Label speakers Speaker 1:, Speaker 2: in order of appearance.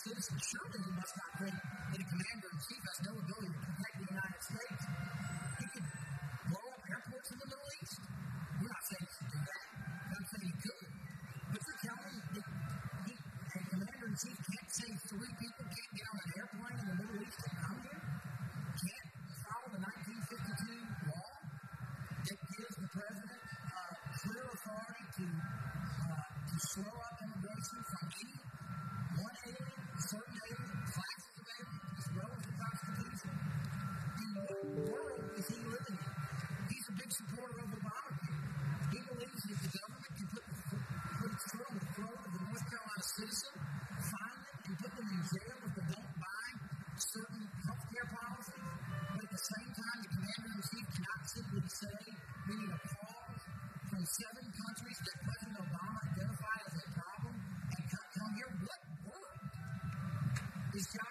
Speaker 1: citizen. Surely he must not think that a commander-in-chief has no ability to protect the United States. He could blow up airports in the Middle East. We're not saying he should do that. I'm saying he could. But you're telling me that a commander-in-chief can't say 3 people can't get on an airplane in the Middle East and come here? Can't follow the 1952 law that gives the president clear authority to slow up immigration from any one alien, certain alien, classes of aliens, as well as the Constitution? In what world is he living in? He's a big supporter of Obamacare. He believes that the government can put its foot on the throat of the North Carolina citizen, find them, and put them in jail if they don't buy certain health care policies. But at the same time, the commander-in-chief cannot simply say we need a pause from 7 countries that President Obama identified as a problem and come here. What world is John